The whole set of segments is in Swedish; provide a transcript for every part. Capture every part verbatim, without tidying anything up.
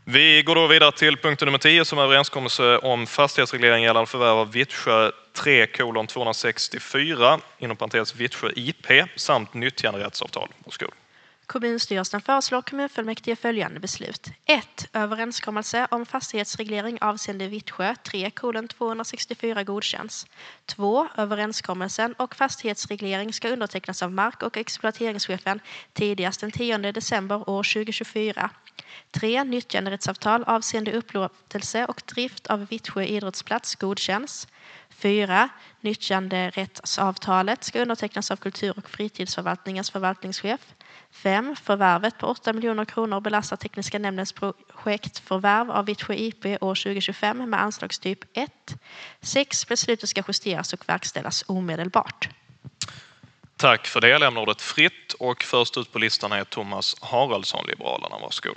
Vi går då vidare till punkt nummer tio som är överenskommelse om fastighetsreglering gällande förvärv av Vittsjö tre kolon tvåhundrasextiofyra inom parentes Vittsjö I P samt nyttjanderättsavtal. Varsågod. Kommunstyrelsen föreslår kommunfullmäktige följande beslut. ett. Överenskommelse om fastighetsreglering avseende Vittsjö tre kolon tvåhundrasextiofyra godkänns. två. Överenskommelsen och fastighetsreglering ska undertecknas av mark- och exploateringschefen tidigast den tionde december år tjugohundratjugofyra. tre. Nyttjanderättsavtal avseende upplåtelse och drift av Vittsjö idrottsplats godkänns. fyra. Nyttjanderättsavtalet ska undertecknas av kultur- och fritidsförvaltningens förvaltningschef. fem. Förvärvet på åtta miljoner kronor belastar tekniska nämndens projektförvärv av Vittsjö I P år tjugohundratjugofem med anslagstyp ett. sex. Beslutet ska justeras och verkställas omedelbart. Tack för det. Jag lämnar ordet fritt och först ut på listan är Thomas Haraldsson, Liberalerna. Varsågod.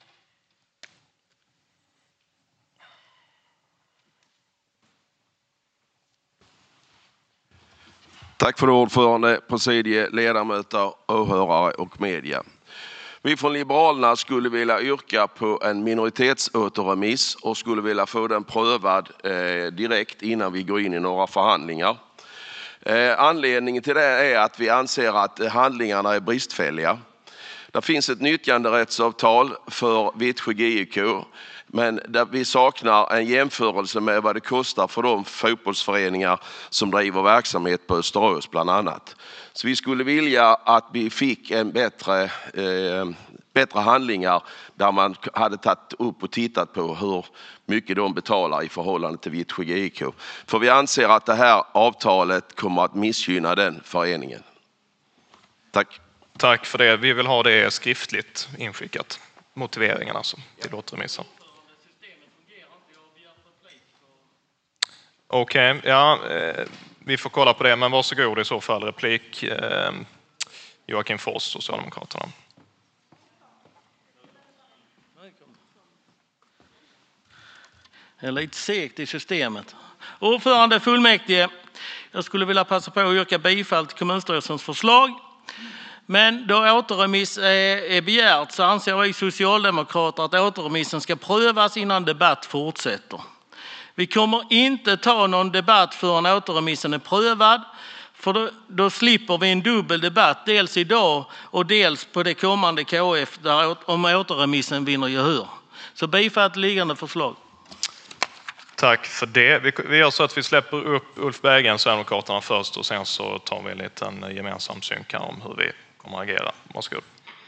Tack för det, ordförande, presidie, ledamöter, åhörare och media. Vi från Liberalerna skulle vilja yrka på en minoritetsåterremiss och skulle vilja få den prövad eh, direkt innan vi går in i några förhandlingar. Eh, anledningen till det är att vi anser att handlingarna är bristfälliga. Det finns ett nyttjanderättsavtal för Vittsjö G I K, men där vi saknar en jämförelse med vad det kostar för de fotbollsföreningar som driver verksamhet på Österås bland annat. Så vi skulle vilja att vi fick en bättre, eh, bättre handlingar där man hade tagit upp och tittat på hur mycket de betalar i förhållande till Vittsjö G I K. För vi anser att det här avtalet kommer att missgynna den föreningen. Tack. Tack för det. Vi vill ha det skriftligt inskickat. Motiveringen alltså till återremissen. Okej, okay, ja, eh, vi får kolla på det, men varsågod i så fall. Replik eh, Joakim Fors, Socialdemokraterna. Det är lite segt i systemet. Ordförande fullmäktige, jag skulle vilja passa på att yrka bifall till kommunstyrelsens förslag. Men då återremiss är begärt så anser vi socialdemokrater att återremissen ska prövas innan debatt fortsätter. Vi kommer inte ta någon debatt förrän återremissen är prövad, för då, då slipper vi en dubbel debatt, dels idag och dels på det kommande K F där, om återremissen vinner gehör. Så bifall till liggande förslag. Tack för det. Vi, vi gör så att vi släpper upp Ulf Berggren, Sverigedemokraterna först och sen så tar vi en liten gemensam synk om hur vi kommer att agera. Varsågod.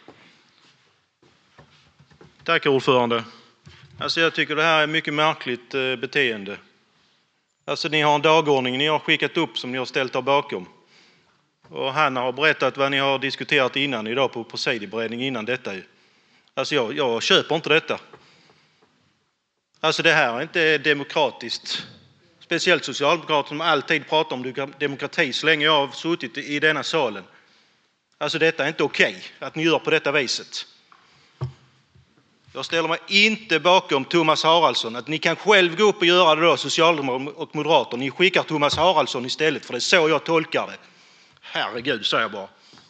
Tack ordförande. Alltså jag tycker det här är mycket märkligt beteende. Alltså ni har en dagordning ni har skickat upp som ni har ställt er bakom. Och han har berättat vad ni har diskuterat innan idag på presidieberedning innan detta. Alltså jag, jag köper inte detta. Alltså det här är inte demokratiskt. Speciellt Socialdemokraterna som alltid pratar om demokrati så länge jag har suttit i denna salen. Alltså detta är inte okej att ni gör på detta viset. Jag ställer mig inte bakom Thomas Haraldsson. Att ni kan själv gå upp och göra det då, Socialdemokrater och Moderater. Ni skickar Thomas Haraldsson istället, för det är så jag tolkar det. Herregud, säger jag bara.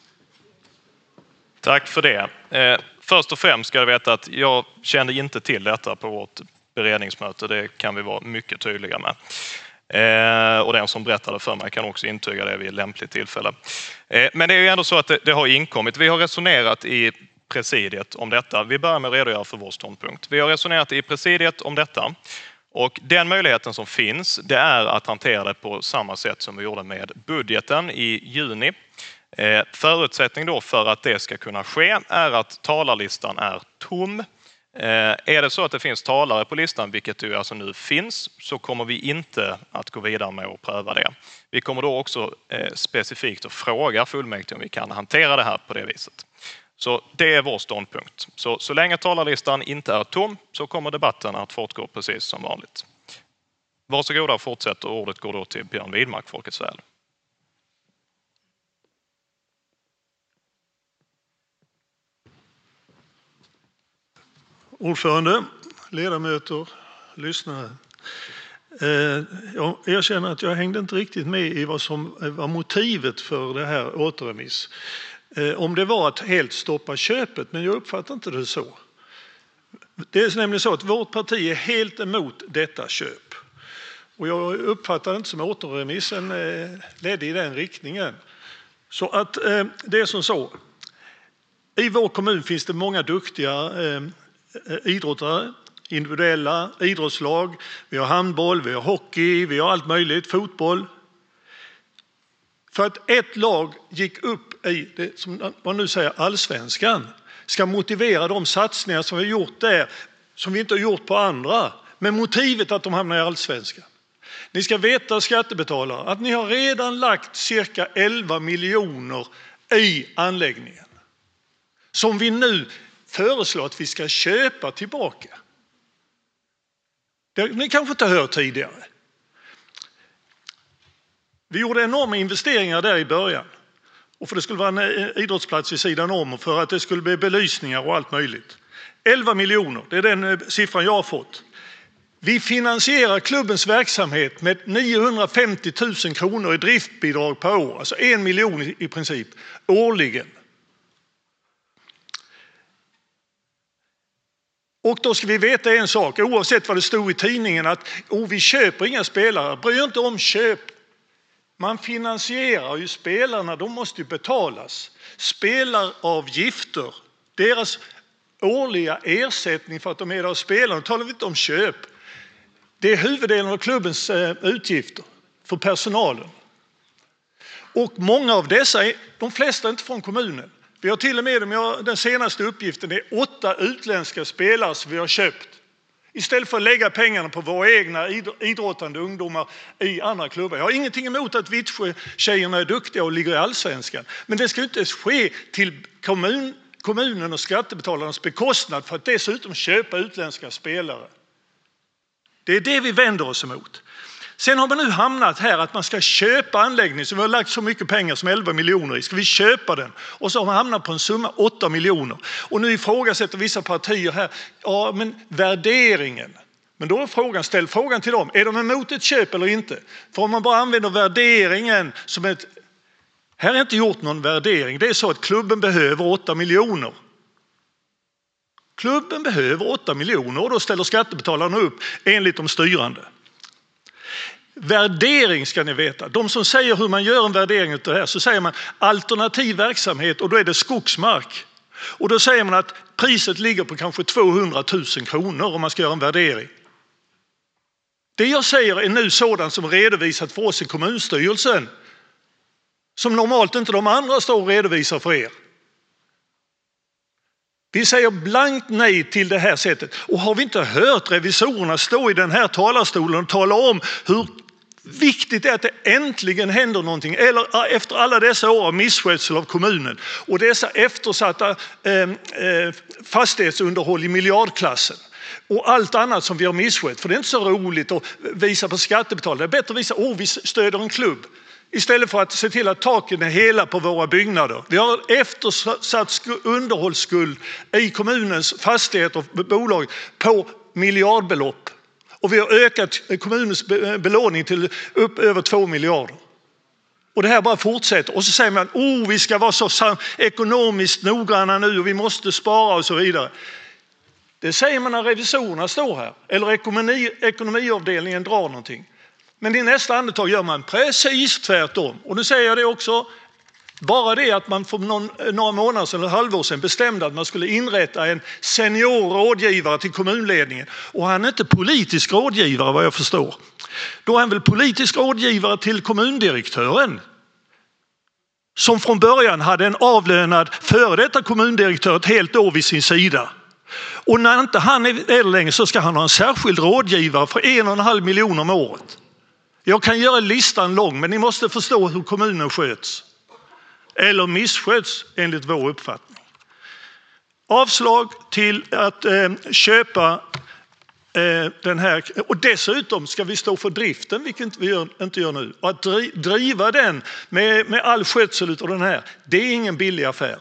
Tack för det. Eh, först och främst ska jag veta att jag kände inte till detta på vårt beredningsmöte. Det kan vi vara mycket tydliga med. Eh, och den som berättade för mig kan också intyga det vid ett lämpligt tillfälle. Eh, men det är ju ändå så att det, det har inkommit. Vi har resonerat i presidiet om detta. Vi börjar med att redogöra för vår ståndpunkt. Vi har resonerat i presidiet om detta. Och den möjligheten som finns, det är att hantera det på samma sätt som vi gjorde med budgeten i juni. Eh, förutsättning då för att det ska kunna ske är att talarlistan är tom. Eh, är det så att det finns talare på listan, vilket ju alltså nu finns, så kommer vi inte att gå vidare med att pröva det. Vi kommer då också eh, specifikt att fråga fullmäktige om vi kan hantera det här på det viset. Så det är vår ståndpunkt. Så, så länge talarlistan inte är tom så kommer debatten att fortgå precis som vanligt. Varsågoda och fortsätt, och ordet går då till Björn Widmark, Folkets väl. Ordförande, ledamöter, lyssnare. Jag erkänner att jag hängde inte riktigt med i vad som var motivet för det här återremiss. Om det var att helt stoppa köpet, men jag uppfattar inte det så. Det är nämligen så att vårt parti är helt emot detta köp. Och jag uppfattar det inte som återremissen ledde i den riktningen. Så att det är som så. I vår kommun finns det många duktiga idrottare, individuella idrottslag. Vi har handboll, vi har hockey, vi har allt möjligt, fotboll. För att ett lag gick upp i det som man nu säger allsvenskan ska motivera de satsningar som vi har gjort där som vi inte har gjort på andra med motivet att de hamnar i allsvenskan. Ni ska veta, skattebetalare, att ni har redan lagt cirka elva miljoner i anläggningen som vi nu föreslår att vi ska köpa tillbaka. Det har ni kanske inte hört tidigare. Vi gjorde enorma investeringar där i början. Och för det skulle vara en idrottsplats vid sidan om och för att det skulle bli belysningar och allt möjligt. elva miljoner, det är den siffran jag har fått. Vi finansierar klubbens verksamhet med niohundrafemtio tusen kronor i driftbidrag per år. Alltså en miljon i princip årligen. Och då ska vi veta en sak, oavsett vad det stod i tidningen, att oh, vi köper inga spelare. Bry inte om köp. Man finansierar ju spelarna, de måste ju betalas. Spelaravgifter, deras årliga ersättning för att de är där och spelar, då talar vi inte om köp. Det är huvuddelen av klubbens utgifter för personalen. Och många av dessa, är, de flesta är inte från kommunen. Vi har till och med, den senaste uppgiften, det är åtta utländska spelare som vi har köpt. Istället för att lägga pengarna på våra egna idrottande ungdomar i andra klubbar. Jag har ingenting emot att Vittsjö-tjejerna är duktiga och ligger i allsvenskan. Men det ska inte ske till kommun, kommunen och skattebetalarnas bekostnad för att dessutom köpa utländska spelare. Det är det vi vänder oss emot. Sen har man nu hamnat här att man ska köpa anläggningen, så vi har lagt så mycket pengar som elva miljoner i. Ska vi köpa den? Och så har man hamnat på en summa åtta miljoner. Och nu ifrågasätter vissa partier här, ja men värderingen. Men då är frågan, ställ frågan till dem, är de emot ett köp eller inte? För om man bara använder värderingen som ett, här är inte gjort någon värdering. Det är så att klubben behöver åtta miljoner. Klubben behöver åtta miljoner och då ställer skattebetalarna upp enligt de styrande. Värdering ska ni veta. De som säger hur man gör en värdering av det här, så säger man alternativ verksamhet och då är det skogsmark. Och då säger man att priset ligger på kanske tvåhundratusen kronor om man ska göra en värdering. Det jag säger är nu sådant som redovisat för oss i kommunstyrelsen. Som normalt inte de andra står och redovisar för er. Vi säger blankt nej till det här sättet. Och har vi inte hört revisorerna stå i den här talarstolen och tala om hur viktigt det är att det äntligen händer någonting, eller efter alla dessa år av misskötsel av kommunen och dessa eftersatta eh, eh, fastighetsunderhåll i miljardklassen och allt annat som vi har misskött. För det är inte så roligt att visa på skattebetalare. Det är bättre att visa att oh, vi stöder en klubb istället för att se till att taken är hela på våra byggnader. Vi har eftersatt underhållsskuld i kommunens fastigheter och bolag på miljardbelopp. Och vi har ökat kommunens belåning till upp över två miljarder. Och det här bara fortsätter. Och så säger man, oh, vi ska vara så ekonomiskt noggranna nu och vi måste spara och så vidare. Det säger man när revisorerna står här. Eller ekonomi, ekonomiavdelningen drar någonting. Men i nästa andetag gör man precis tvärtom. Och nu säger jag det också. Bara det att man för någon, några månader sedan eller halvår sedan bestämde att man skulle inrätta en senior rådgivare till kommunledningen. Och han är inte politisk rådgivare vad jag förstår. Då är han väl politisk rådgivare till kommundirektören. Som från början hade en avlönad före detta kommundirektör ett helt år vid sin sida. Och när inte han är där längre så ska han ha en särskild rådgivare för en och en halv miljon om året. Jag kan göra listan lång, men ni måste förstå hur kommunen sköts. Eller missköts enligt vår uppfattning. Avslag till att eh, köpa eh, den här. Och dessutom ska vi stå för driften, vilket vi gör, inte gör nu. Och att driva den med, med all skötsel av den här, det är ingen billig affär.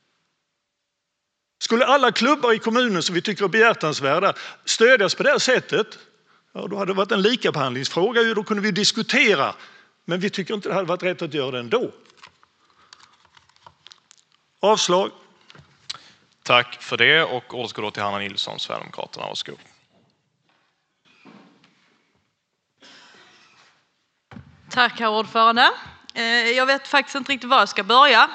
Skulle alla klubbar i kommunen som vi tycker är behjärtansvärda stödjas på det här sättet, ja, då hade det varit en likabehandlingsfråga, då kunde vi diskutera. Men vi tycker inte det hade varit rätt att göra det ändå. Avslag. Tack för det, och ordet går då till Hanna Nilsson, Sverigedemokraterna. Varsågod. Tack, herr ordförande. Jag vet faktiskt inte riktigt var jag ska börja.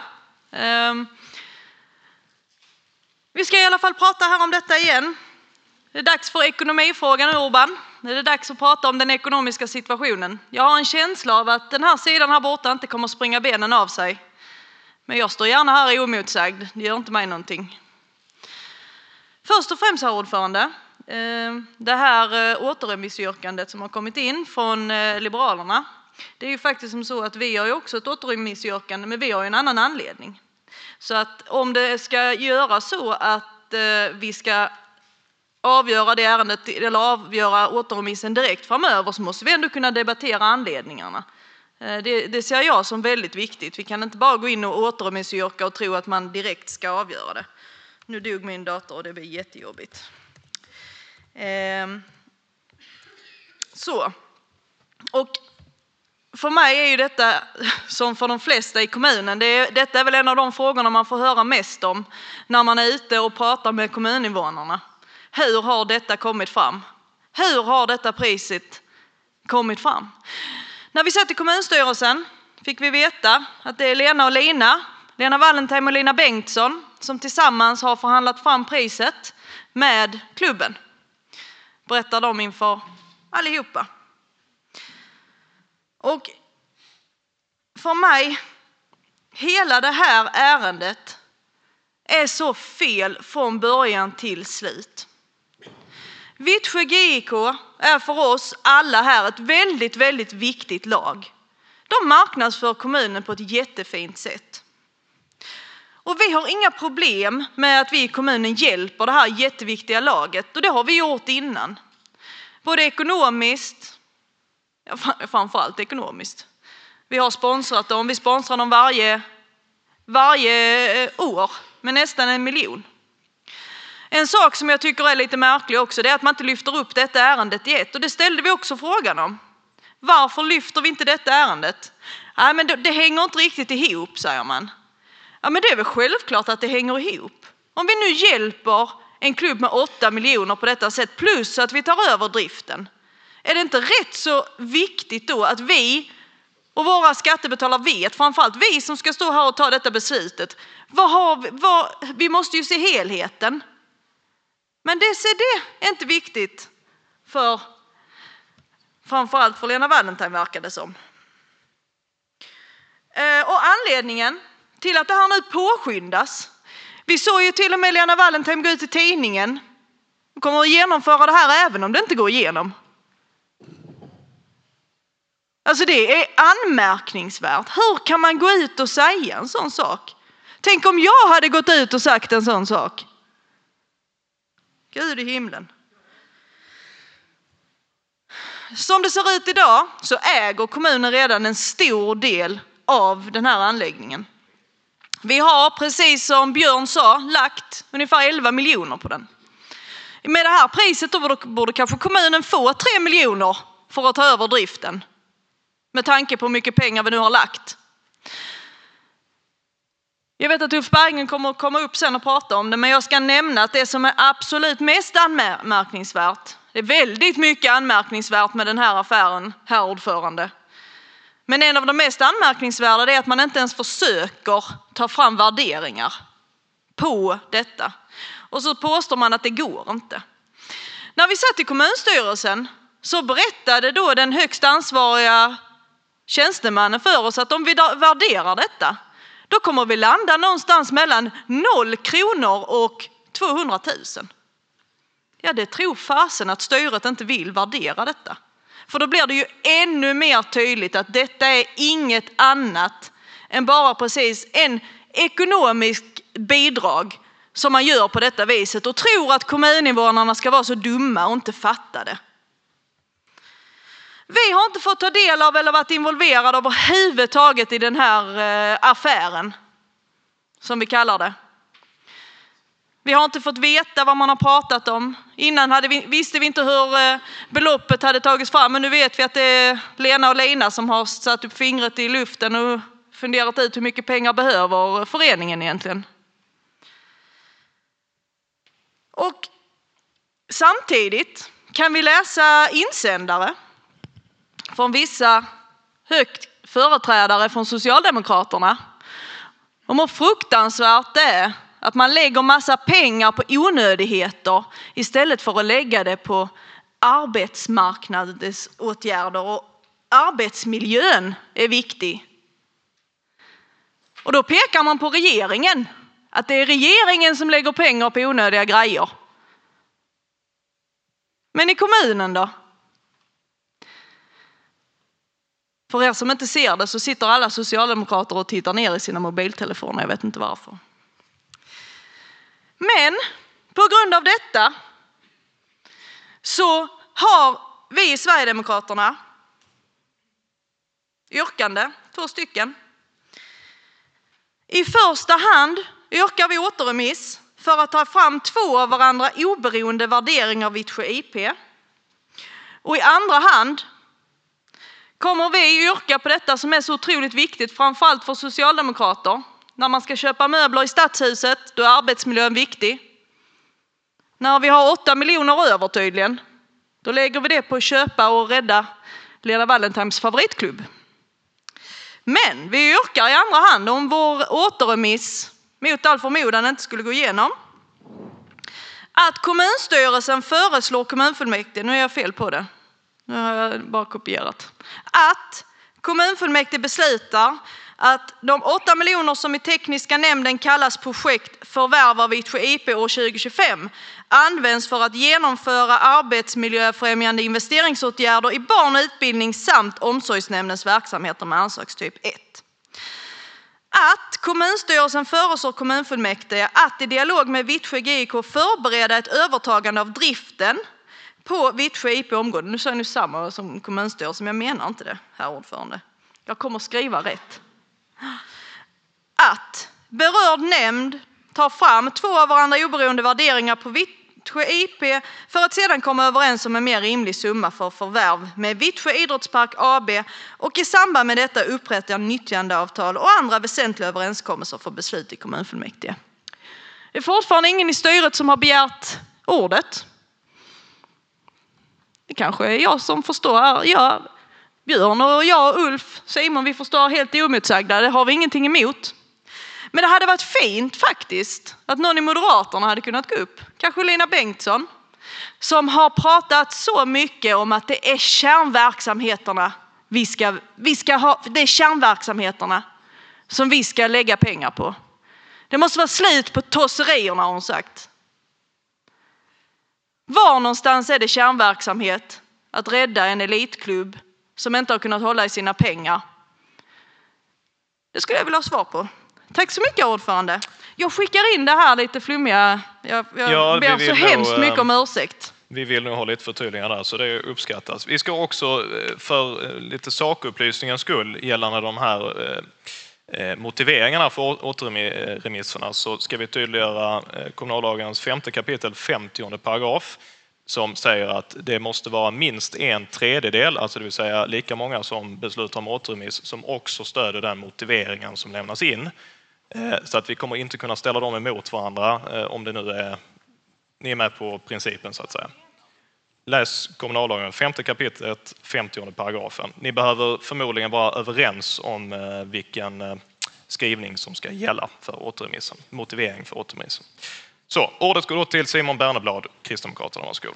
Vi ska i alla fall prata här om detta igen. Det är dags för ekonomifrågan, Urban. Det är dags att prata om den ekonomiska situationen. Jag har en känsla av att den här sidan här borta inte kommer att springa benen av sig. Men jag står gärna här omotsagd. Det gör inte mig någonting. Först och främst, herr ordförande, det här återremissyrkandet som har kommit in från Liberalerna. Det är ju faktiskt som så att vi har ju också ett återremissyrkande, men vi har ju en annan anledning. Så att om det ska göra så att vi ska avgöra det ärendet eller avgöra återremissen direkt framöver, så måste vi ändå kunna debattera anledningarna. Det, det ser jag som väldigt viktigt. Vi kan inte bara gå in och återremissyrka och tro att man direkt ska avgöra det. Nu dog min dator och det blir jättejobbigt. Ehm. Så. Och för mig är ju detta, som för de flesta i kommunen, det är, detta är väl en av de frågorna man får höra mest om när man är ute och pratar med kommuninvånarna. Hur har detta kommit fram? Hur har detta priset kommit fram? När vi satt i kommunstyrelsen fick vi veta att det är Lena och Lina, Lena Wallentheim och Lina Bengtsson, som tillsammans har förhandlat fram priset med klubben. Berättar de inför allihopa. Och för mig, hela det här ärendet är så fel från början till slut. Vittsjö G I K är för oss alla här ett väldigt, väldigt viktigt lag. De marknadsför kommunen på ett jättefint sätt. Och vi har inga problem med att vi i kommunen hjälper det här jätteviktiga laget. Och det har vi gjort innan. Både ekonomiskt, ja, framförallt ekonomiskt. Vi har sponsrat dem, vi sponsrar dem varje, varje år med nästan en miljon. En sak som jag tycker är lite märklig också, det är att man inte lyfter upp detta ärendet i ett. Och det ställde vi också frågan om. Varför lyfter vi inte detta ärendet? Nej, men det, det hänger inte riktigt ihop, säger man. Ja, men det är väl självklart att det hänger ihop. Om vi nu hjälper en klubb med åtta miljoner på detta sätt, plus att vi tar över driften. Är det inte rätt så viktigt då att vi och våra skattebetalare vet, framförallt vi som ska stå här och ta detta beslutet, vad har vi, vad, vi måste ju se helheten. Men det, det är inte viktigt för framförallt för Lena Wallentheim, verkar det som. Och anledningen till att det här nu påskyndas, vi såg ju till och med Lena Wallentheim gå ut i tidningen och kommer att genomföra det här även om det inte går igenom. Alltså det är anmärkningsvärt. Hur kan man gå ut och säga en sån sak? Tänk om jag hade gått ut och sagt en sån sak. Gud i himlen. Som det ser ut idag så äger kommunen redan en stor del av den här anläggningen. Vi har, precis som Björn sa, lagt ungefär elva miljoner på den. Med det här priset då borde, borde kanske kommunen få tre miljoner för att ta över driften. Med tanke på hur mycket pengar vi nu har lagt. Jag vet att Ulf Berggren kommer att komma upp sen och prata om det, men jag ska nämna att det som är absolut mest anmärkningsvärt, det är väldigt mycket anmärkningsvärt med den här affären, herr ordförande. Men en av de mest anmärkningsvärda är att man inte ens försöker ta fram värderingar på detta. Och så påstår man att det går inte. När vi satt i kommunstyrelsen så berättade då den högst ansvariga tjänstemannen för oss att om vi värderar detta, då kommer vi landa någonstans mellan noll kronor och tvåhundratusen. Ja, det tror fasen att styret inte vill värdera detta. För då blir det ju ännu mer tydligt att detta är inget annat än bara precis en ekonomisk bidrag som man gör på detta viset och tror att kommuninvånarna ska vara så dumma och inte fatta det. Vi har inte fått ta del av eller varit involverade överhuvudtaget i den här eh, affären, som vi kallar det. Vi har inte fått veta vad man har pratat om. Innan hade vi, visste vi inte hur eh, beloppet hade tagits fram, men nu vet vi att det är Lena och Lina som har satt upp fingret i luften och funderat ut hur mycket pengar behöver föreningen egentligen. Och samtidigt kan vi läsa insändare från vissa högt företrädare från Socialdemokraterna om hur fruktansvärt det är att man lägger massa pengar på onödigheter istället för att lägga det på arbetsmarknadsåtgärder, och arbetsmiljön är viktig. Och då pekar man på regeringen, att det är regeringen som lägger pengar på onödiga grejer. Men i kommunen då? För er som inte ser det så sitter alla socialdemokrater och tittar ner i sina mobiltelefoner. Jag vet inte varför. Men på grund av detta så har vi i Sverigedemokraterna yrkande, två stycken. I första hand yrkar vi återremiss för att ta fram två av varandra oberoende värderingar av Vittsjö I P. Och i andra hand kommer vi yrka på detta som är så otroligt viktigt, framförallt för socialdemokrater. När man ska köpa möbler i stadshuset, då är arbetsmiljön viktig. När vi har åtta miljoner över tydligen, då lägger vi det på att köpa och rädda Lena Wallentimes favoritklubb. Men vi yrkar i andra hand, om vår återremiss mot all förmodan inte skulle gå igenom, att kommunstyrelsen föreslår kommunfullmäktige, nu är jag fel på det, nu har jag bara kopierat, att kommunfullmäktige beslutar att de åtta miljoner som i tekniska nämnden kallas projekt förvärv av Vittsjö I P år tjugo tjugofem används för att genomföra arbetsmiljöfrämjande investeringsåtgärder i barn- och utbildning samt omsorgsnämndens verksamheter med ansökstyp ett. Att kommunstyrelsen föreslår kommunfullmäktige att i dialog med Vittsjö G I K förbereda ett övertagande av driften på Vittsjö I P-området. Nu säger ni samma som kommunstyrelsen, men jag menar inte det, herr ordförande. Jag kommer skriva rätt. Att berörd nämnd tar fram två av varandra oberoende värderingar på Vittsjö I P för att sedan komma överens om en mer rimlig summa för förvärv med Vittsjö Idrottspark A B och i samband med detta upprätta nyttjandeavtal och andra väsentliga överenskommelser för beslut i kommunfullmäktige. Det är fortfarande ingen i styret som har begärt ordet. Det kanske är jag som förstår. Jag, Björn och jag och Ulf, Simon, vi förstår helt omotsagda. Det har vi ingenting emot. Men det hade varit fint faktiskt att någon i Moderaterna hade kunnat gå upp. Kanske Lina Bengtsson, som har pratat så mycket om att det är kärnverksamheterna vi ska, vi ska ha, det är kärnverksamheterna som vi ska lägga pengar på. Det måste vara slut på tosserierna, har hon sagt. Var någonstans är det kärnverksamhet att rädda en elitklubb som inte har kunnat hålla i sina pengar? Det skulle jag vilja ha svar på. Tack så mycket, ordförande. Jag skickar in det här lite flummiga. Jag, jag ja, ber så hemskt nog, mycket om ursäkt. Vi vill nog ha lite förtydligande där, så det uppskattas. Vi ska också för lite sakupplysningens skull gällande de här eh, motiveringarna för återremisserna, så ska vi tydliggöra eh, kommunallagens femte kapitel femtionde paragraf som säger att det måste vara minst en tredjedel, alltså det vill säga lika många som beslutar om återremiss, som också stöder den motiveringen som lämnas in. Så att vi kommer inte kunna ställa dem emot varandra om det nu är, ni är med på principen så att säga. Läs kommunallagen, femte kapitlet, femtionde paragrafen. Ni behöver förmodligen vara överens om vilken skrivning som ska gälla för återremissen, motivering för återremissen. Så, ordet går då till Simon Berneblad, Kristdemokraterna. Varsågod.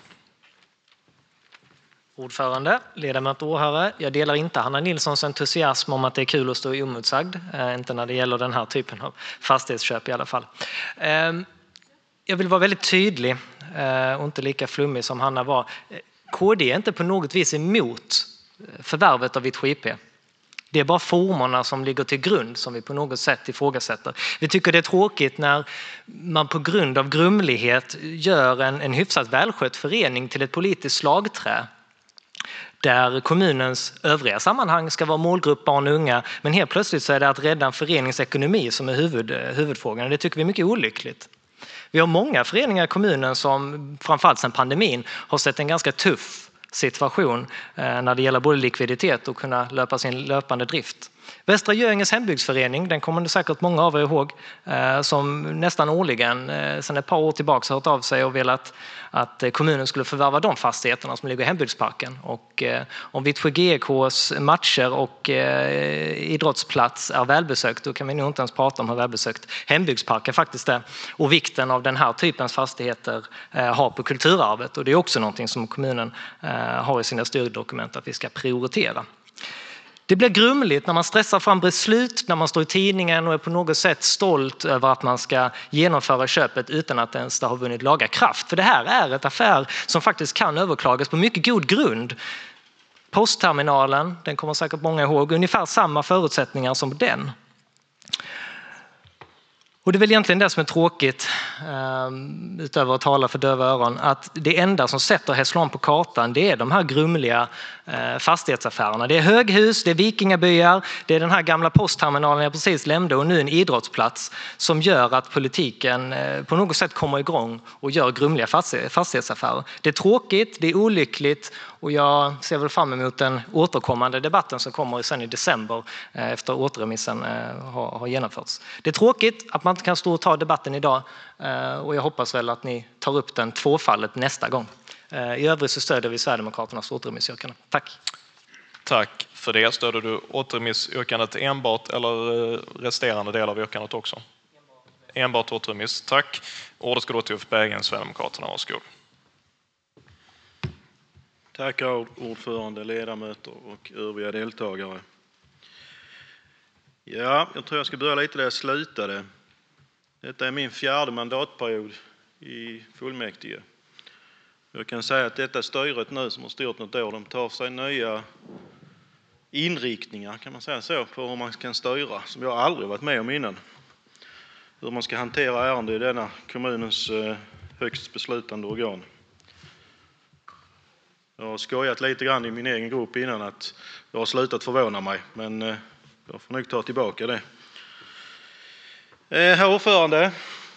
Ordförande, ledamot och åhörare. Jag delar inte Hanna Nilssons entusiasm om att det är kul att stå omotsagd. Eh, inte när det gäller den här typen av fastighetsköp i alla fall. Eh, jag vill vara väldigt tydlig eh, och inte lika flummig som Hanna var. K D är inte på något vis emot förvärvet av Vittsjö I P. Det är bara formerna som ligger till grund som vi på något sätt ifrågasätter. Vi tycker det är tråkigt när man på grund av grumlighet gör en, en hyfsat välskött förening till ett politiskt slagträ där kommunens övriga sammanhang ska vara målgrupp barn och unga, men helt plötsligt så är det att rädda en förenings ekonomi som är huvud, huvudfrågan. Det tycker vi är mycket olyckligt. Vi har många föreningar i kommunen som framförallt sedan pandemin har sett en ganska tuff situation när det gäller både likviditet och kunna löpa sin löpande drift. Västra Göinges hembygdsförening, den kommer det säkert många av er ihåg, som nästan årligen sedan ett par år tillbaka har hört av sig och velat att kommunen skulle förvärva de fastigheterna som ligger i hembygdsparken. Och om Vittsjö G I K:s matcher och idrottsplats är välbesökt, då kan vi nog inte ens prata om hur välbesökt hembygdsparken faktiskt är och vikten av den här typens fastigheter har på kulturarvet. Och det är också någonting som kommunen har i sina styrdokument att vi ska prioritera. Det blir grumligt när man stressar fram beslut, när man står i tidningen och är på något sätt stolt över att man ska genomföra köpet utan att ens det har vunnit laga kraft. För det här är ett affär som faktiskt kan överklagas på mycket god grund. Postterminalen, den kommer säkert många ihåg, ungefär samma förutsättningar som den. Och det är väl egentligen det som är tråkigt, utöver att tala för döva öron, att det enda som sätter Hässleholm på kartan, det är de här grumliga fastighetsaffärerna. Det är höghus, det är vikingabyar, det är den här gamla postterminalen jag precis lämnade och nu en idrottsplats som gör att politiken på något sätt kommer igång och gör grumliga fastighetsaffärer. Det är tråkigt, det är olyckligt och jag ser väl fram emot den återkommande debatten som kommer sen i december efter återremissen har genomförts. Det är tråkigt att man inte kan stå och ta debatten idag och jag hoppas väl att ni tar upp den tvåfallet nästa gång. I övrigt så stöder vi Sverigedemokraternas återremissyrkande. Tack. Tack för det. Stöder du återremissyrkandet enbart eller resterande del av yrkandet också? Enbart återremiss. Tack. Ordet ska då till Ulf Berggren, Sverigedemokraterna. Varsågod. Tack ordförande, ledamöter och övriga deltagare. Ja, jag tror jag ska börja lite där jag slutade. Detta är min fjärde mandatperiod i fullmäktige. Jag kan säga att detta styret nu som har styrt något år, de tar sig nya inriktningar kan man säga så på hur man kan styra som jag aldrig varit med om innan. Hur man ska hantera ärenden i denna kommunens högst beslutande organ. Jag har skojat lite grann i min egen grupp innan att jag har slutat förvåna mig, men jag får nog ta tillbaka det. Herr ordförande,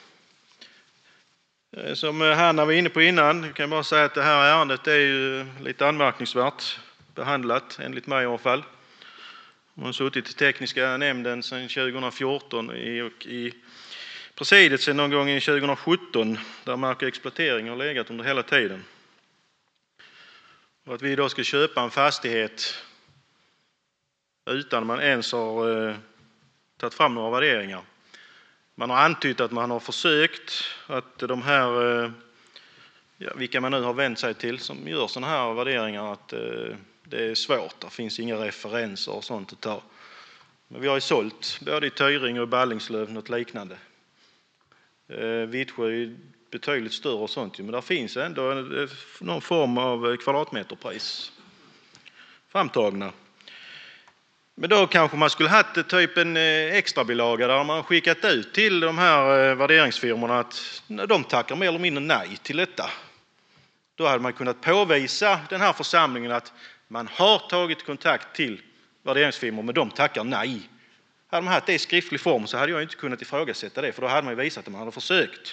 som Hanna var inne på innan, kan jag bara säga att det här ärendet är ju lite anmärkningsvärt behandlat, enligt mig i alla fall. Man har suttit i tekniska nämnden sedan tjugo fjorton och i presidiet sedan någon gång i tjugo sjutton, där mark och exploatering har legat under hela tiden. Och att vi då ska köpa en fastighet utan man ens har eh, tagit fram några värderingar. Man har antytt att man har försökt att de här, eh, ja, vilka man nu har vänt sig till som gör sådana här värderingar, att eh, det är svårt. Det finns inga referenser och sånt att ta. Men vi har ju sålt både i Tyring och i Ballingslöv något liknande. Eh, Vittsjö är betydligt större och sånt, men där finns ändå någon form av kvadratmeterpris framtagna. Men då kanske man skulle haft typ en extra bilaga där man skickat ut till de här värderingsfirmorna att de tackar mer eller mindre nej till detta. Då hade man kunnat påvisa den här församlingen att man har tagit kontakt till värderingsfirmor men de tackar nej. Hade man haft det i skriftlig form så hade jag inte kunnat ifrågasätta det, för då hade man visat att man hade försökt.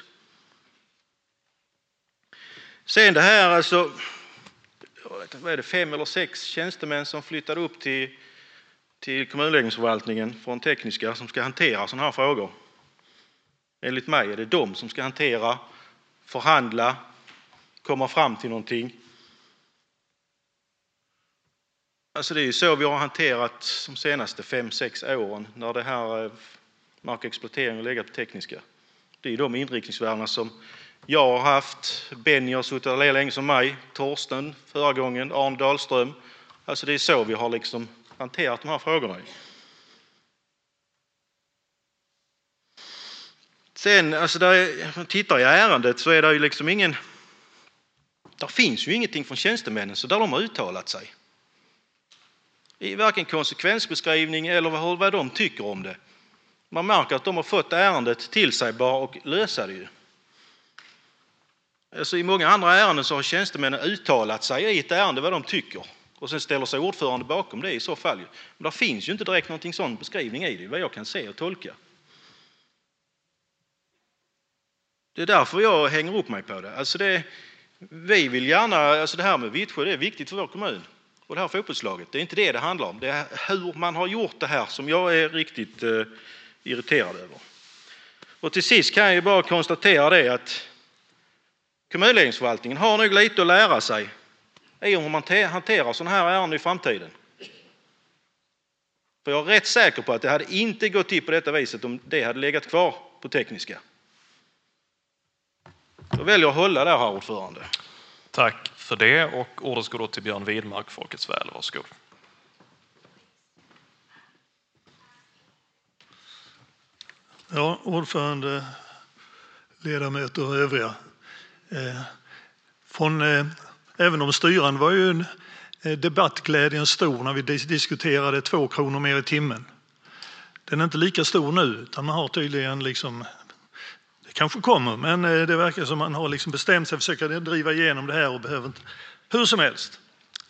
Sen det här, alltså, vad är det, fem eller sex tjänstemän som flyttade upp till, till kommunledningsförvaltningen från tekniska som ska hantera sådana här frågor. Enligt mig är det de som ska hantera, förhandla, komma fram till någonting. Alltså det är ju så vi har hanterat de senaste fem, sex åren när det här mark och exploatering har legat på tekniska. Det är de inriktningsvärdena som jag har haft, Benny har suttit där länge som mig, Torsten förra gången, Arne Dahlström. Alltså det är så vi har liksom hanterat de här frågorna. Sen, alltså där man tittar i ärendet så är det ju liksom ingen, där finns ju ingenting från tjänstemännen så där de har uttalat sig. I varken konsekvensbeskrivning eller vad, vad de tycker om det. Man märker att de har fått ärendet till sig bara och lösa det ju. Alltså i många andra ärenden så har tjänstemännen uttalat sig i ett ärende vad de tycker. Och sen ställer sig ordförande bakom det i så fall. Men det finns ju inte direkt någonting sån beskrivning i det, vad jag kan se och tolka. Det är därför jag hänger upp mig på det. Alltså det vi vill gärna, alltså det här med Vittsjö, det är viktigt för vår kommun. och det här fotbollslaget. Det är inte det det handlar om. Det är hur man har gjort det här som jag är riktigt eh, irriterad över. Och till sist kan jag ju bara konstatera det att kommunledningsförvaltningen har nog lite att lära sig i hur man hanterar sådana här ärenden i framtiden. För jag är rätt säker på att det hade inte gått till på detta viset om det hade legat kvar på tekniska. Jag väljer att hålla där, herr ordförande. Tack för det, och ordet går då till Björn Widmark, Folkets väl. Varsågod. Ja, ordförande, ledamöter och övriga. Eh, från, eh, även om styrande var ju eh, debattglädjen stor när vi dis- diskuterade två kronor mer i timmen. Den är inte lika stor nu, utan man har tydligen liksom, det kanske kommer, men eh, det verkar som man har liksom bestämt sig för att försöka driva igenom det här och behöver inte, hur som helst.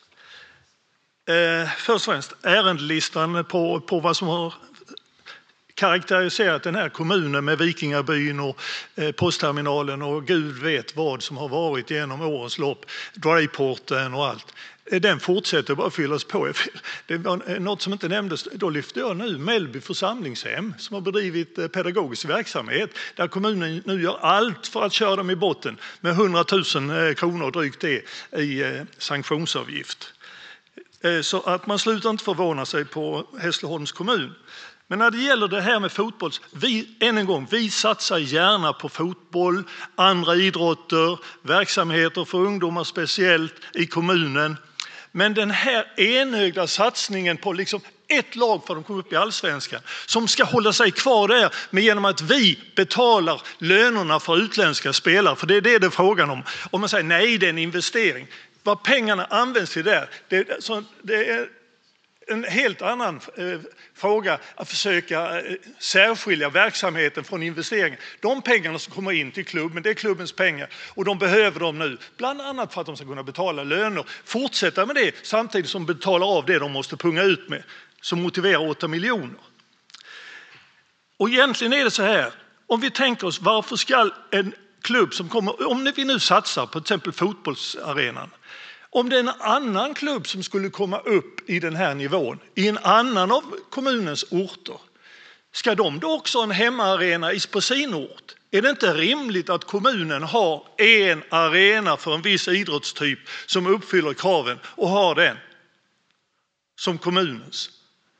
Eh, först och främst, ärendelistan på, på vad som har karaktäriserat den här kommunen med Vikingabyn och eh, postterminalen och Gud vet vad som har varit genom årens lopp, Dryporten och allt. Den fortsätter bara fyllas på. Det var något som inte nämndes. Då lyfter jag nu Mellby församlingshem som har bedrivit pedagogisk verksamhet där kommunen nu gör allt för att köra dem i botten med hundratusen kronor drygt det i sanktionsavgift. Så att man slutar inte förvåna sig på Hässleholms kommun. Men när det gäller det här med fotboll, vi, än en gång, vi satsar gärna på fotboll, andra idrotter, verksamheter för ungdomar speciellt i kommunen. Men den här enögda satsningen på liksom ett lag för att de kommer upp i allsvenskan som ska hålla sig kvar där med genom att vi betalar lönerna för utländska spelare, för det är det det är frågan om. Om man säger nej, det är en investering. Vad pengarna används till där, det, så det är en helt annan eh, fråga att försöka eh, särskilja verksamheten från investeringen. De pengarna som kommer in till klubben, det är klubbens pengar och de behöver dem nu. Bland annat för att de ska kunna betala löner. Fortsätta med det samtidigt som betalar av det de måste punga ut med. Som motiverar åtta miljoner. Och egentligen är det så här. Om vi tänker oss varför ska en klubb som kommer, om vi nu satsar på till exempel fotbollsarenan. Om det är en annan klubb som skulle komma upp i den här nivån, i en annan av kommunens orter, ska de då också ha en hemmaarena på sin ort? Är det inte rimligt att kommunen har en arena för en viss idrottstyp som uppfyller kraven och har den som kommunens?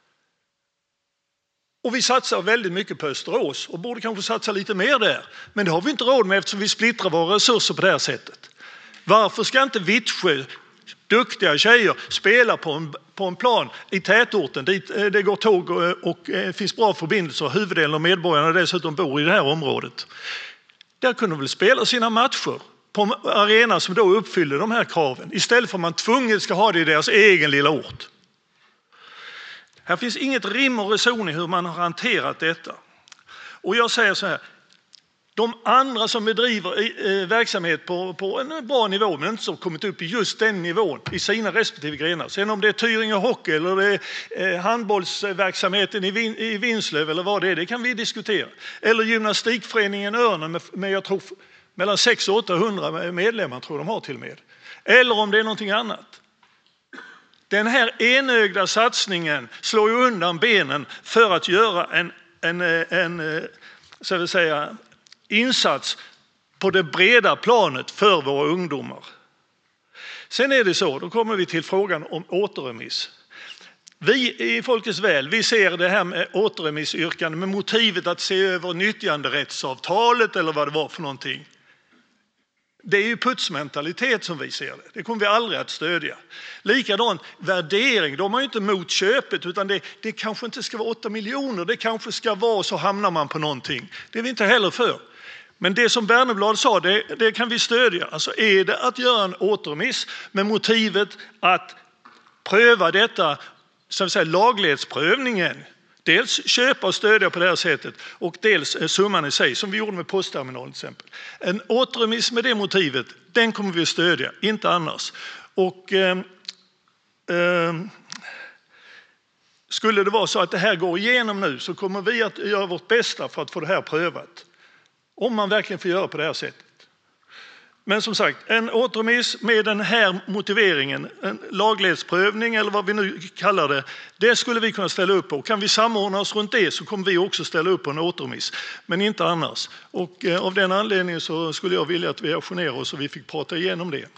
Och vi satsar väldigt mycket på Österås och borde kanske satsa lite mer där. Men det har vi inte råd med eftersom vi splittrar våra resurser på det här sättet. Varför ska inte Vittsjö, duktiga tjejer, spela på en, på en plan i tätorten dit det går tåg och, och det finns bra förbindelser. Huvuddelen av medborgarna dessutom bor i det här området. Där kunde de väl spela sina matcher på en arena som då uppfyller de här kraven. Istället för att man tvunget ska ha det i deras egen lilla ort. Här finns inget rim och reson i hur man har hanterat detta. Och jag säger så här. De andra som bedriver verksamhet på, på en bra nivå men inte som kommit upp i just den nivån i sina respektive grenar. Sen om det är Tyringe Hockey eller det är handbollsverksamheten i, Vin, i Vinslöv eller vad det är, det kan vi diskutera. Eller gymnastikföreningen Örnen med, med jag tror mellan sexhundra och åttahundra medlemmar tror de har till och med. Eller om det är någonting annat. Den här enögda satsningen slår ju undan benen för att göra en, en, en så vill säga, insats på det breda planet för våra ungdomar. Sen är det så, då kommer vi till frågan om återremiss. Vi i Folkets väl, vi ser det här med återremissyrkande med motivet att se över nyttjanderättsavtalet eller vad det var för någonting. Det är ju putsmentalitet som vi ser det. Det kommer vi aldrig att stödja. Likadant värdering. De är ju inte mot köpet utan det, det kanske inte ska vara åtta miljoner. Det kanske ska vara så hamnar man på någonting. Det är vi inte heller för. Men det som Berneblad sa, det, det kan vi stödja. Alltså är det att göra en återremiss med motivet att pröva detta, så att säga laglighetsprövningen. Dels köpa och stödja på det här sättet och dels summan i sig som vi gjorde med postterminalen till exempel. En återremiss med det motivet, den kommer vi att stödja, inte annars. Och eh, eh, skulle det vara så att det här går igenom nu så kommer vi att göra vårt bästa för att få det här prövat. Om man verkligen får göra på det här sättet. Men som sagt, en återremiss med den här motiveringen, en laglighetsprövning eller vad vi nu kallar det, det skulle vi kunna ställa upp på. Kan vi samordna oss runt det så kommer vi också ställa upp på en återremiss, men inte annars. Och eh, av den anledningen så skulle jag vilja att vi ajournerar oss och vi fick prata igenom det.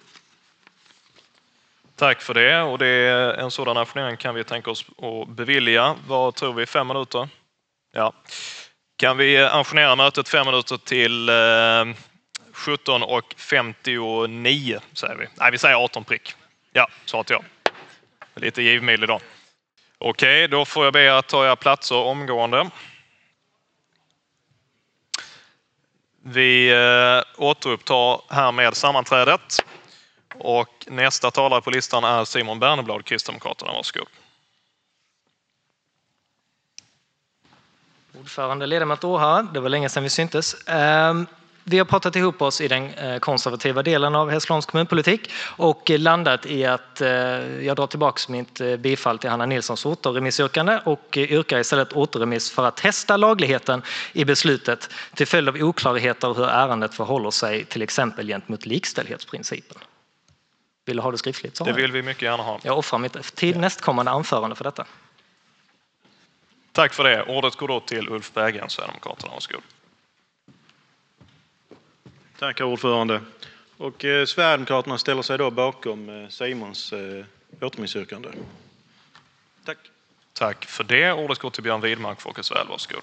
Tack för det. Och det är en sådan ajournering kan vi tänka oss att bevilja. Vad tror vi? Fem minuter? Ja. Kan vi ajournera mötet fem minuter till eh, sjutton och femtionio säger vi. Nej, vi säger arton prick. Ja, sa jag. Lite givmild idag. Okej, då får jag be att ta era platser omgående. Vi eh, återupptar här med sammanträdet. Och nästa talare på listan är Simon Berneblad, Kristdemokraterna. Varsågod. Ordförande, ledamot åhörare, det var länge sedan vi syntes. Vi har pratat ihop oss i den konservativa delen av Hässleholms kommunpolitik och landat i att jag drar tillbaka mitt bifall till Hanna Nilssons återremissyrkande och yrkar istället återremiss för att testa lagligheten i beslutet till följd av oklarheter hur ärendet förhåller sig till exempel gentemot likställighetsprincipen. Vill du ha det skriftligt? Så det vill vi mycket gärna ha. Jag offrar mitt tid nästkommande anförande för detta. Tack för det. Ordet går då till Ulf Berggren, Sverigedemokraterna. Varsågod. Tack, ordförande. Och eh, Sverigedemokraterna ställer sig då bakom eh, Simons eh, återremissyrkande. Tack. Tack för det. Ordet går till Björn Widmark, Folkets väl. Varsågod.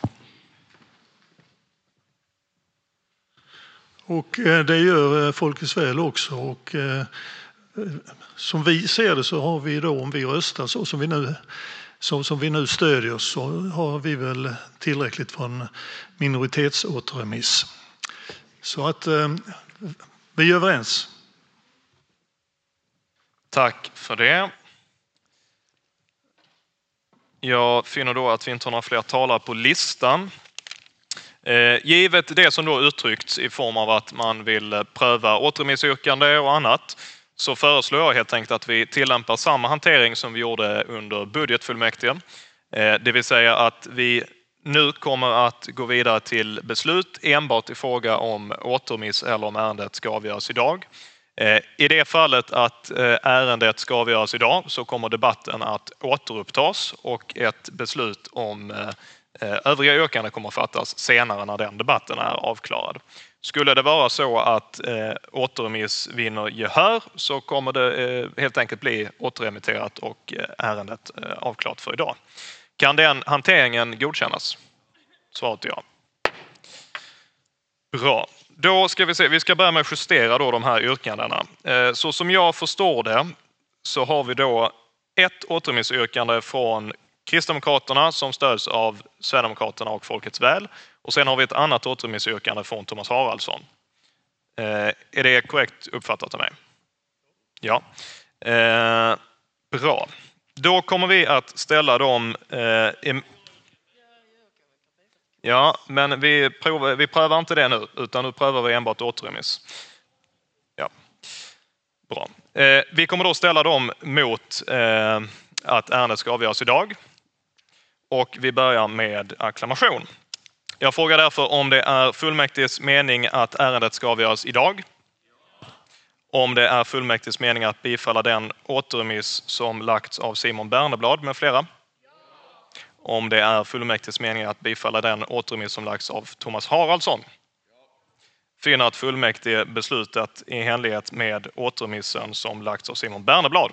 Och eh, det gör eh, Folkets väl också. Och, eh, som vi ser det så har vi då, om vi röstar så som vi nu Så som vi nu stödjer så har vi väl tillräckligt för en minoritetsåterremiss. Så att eh, vi är överens. Tack för det. Jag finner då att vi inte har några fler talare på listan. Eh, givet det som då uttryckts i form av att man vill pröva återremissyrkande och annat, så föreslår jag helt enkelt att vi tillämpar samma hantering som vi gjorde under budgetfullmäktige. Det vill säga att vi nu kommer att gå vidare till beslut enbart i fråga om återremiss eller om ärendet ska avgöras idag. I det fallet att ärendet ska avgöras idag så kommer debatten att återupptas och ett beslut om övriga yrkanden kommer att fattas senare när den debatten är avklarad. Skulle det vara så att eh, återremiss vinner gehör så kommer det eh, helt enkelt bli återremitterat och eh, ärendet eh, avklart för idag. Kan den hanteringen godkännas? Svaret är ja. Bra. Då ska vi se, vi ska börja med att justera då de här yrkandena. Eh, så som jag förstår det så har vi då ett återremissyrkande från Kristdemokraterna som stöds av Sverigedemokraterna och Folkets väl. Och sen har vi ett annat återremissyrkande från Thomas Haraldsson. Eh, är det korrekt uppfattat av mig? Ja. Eh, bra. Då kommer vi att ställa dem... Eh, i... Ja, men vi, provar, vi prövar inte det nu, utan nu prövar vi enbart återremiss. Ja. Bra. Eh, vi kommer då ställa dem mot eh, att ärendet ska avgöras idag. Och vi börjar med acklamation. Jag frågar därför om det är fullmäktiges mening att ärendet ska avgöras idag. Om det är fullmäktiges mening att bifalla den återremiss som lagts av Simon Berneblad med flera. Om det är fullmäktiges mening att bifalla den återremiss som lagts av Thomas Haraldsson. Finner att fullmäktige beslutat i enlighet med återremissen som lagts av Simon Berneblad.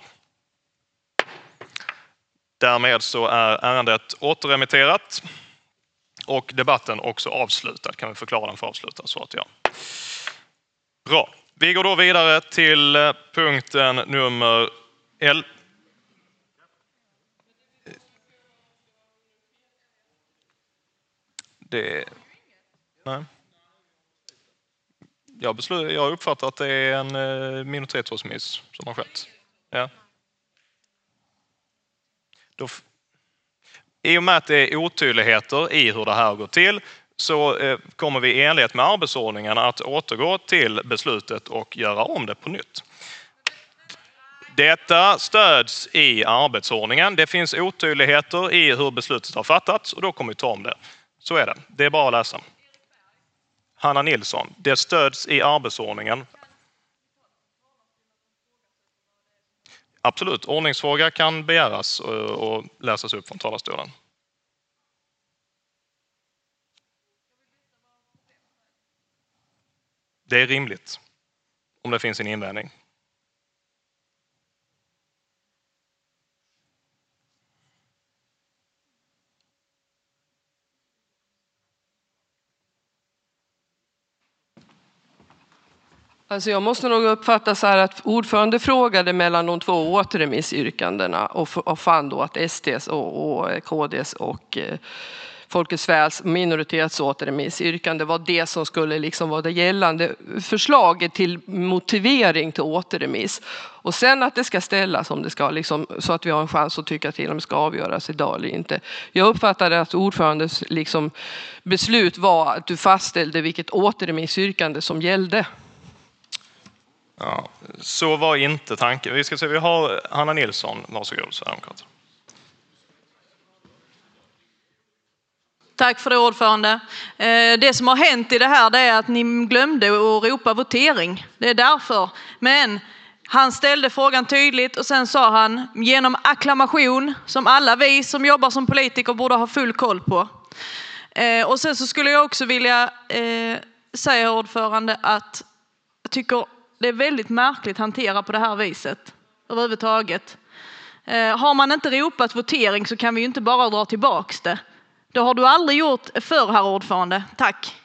Därmed så är ärendet återremitterat. Och debatten också avslutad. Kan vi förklara den för avslutad? Så att ja. Bra. Vi går då vidare till punkten nummer elva. Det... Nej. Jag, beslut... Jag uppfattar att det är en minoritetsåterremiss som har skett. Ja. Då... I och med att det är otydligheter i hur det här går till så kommer vi i enlighet med arbetsordningen att återgå till beslutet och göra om det på nytt. Detta stöds i arbetsordningen. Det finns otydligheter i hur beslutet har fattats och då kommer vi ta om det. Så är det. Det är bara att läsa. Hanna Nilsson, det stöds i arbetsordningen. Absolut, ordningsfråga kan begäras och läsas upp från talarstolen. Det är rimligt om det finns en invändning. Alltså jag måste nog uppfatta så här att ordförande frågade mellan de två återremissyrkandena och, och fann då att S D:s och, och K D:s och eh, Folkets Väls minoritetsåterremissyrkande var det som skulle liksom vara det gällande förslaget till motivering till återremiss. Och sen att det ska ställas om det ska liksom, så att vi har en chans att tycka till om det ska avgöras idag eller inte. Jag uppfattade att ordförandes liksom beslut var att du fastställde vilket återremissyrkande som gällde. Ja, så var inte tanken. Vi ska se, vi har Hanna Nilsson, varsågod, Sverigedemokraterna. Tack för det, ordförande. Det som har hänt i det här det är att ni glömde att ropa votering. Det är därför. Men han ställde frågan tydligt och sen sa han genom akklamation som alla vi som jobbar som politiker borde ha full koll på. Och sen så skulle jag också vilja säga, ordförande, att jag tycker det är väldigt märkligt hanterat på det här viset överhuvudtaget. Har man inte ropat votering så kan vi ju inte bara dra tillbaks det. Det har du aldrig gjort för, herr ordförande. Tack.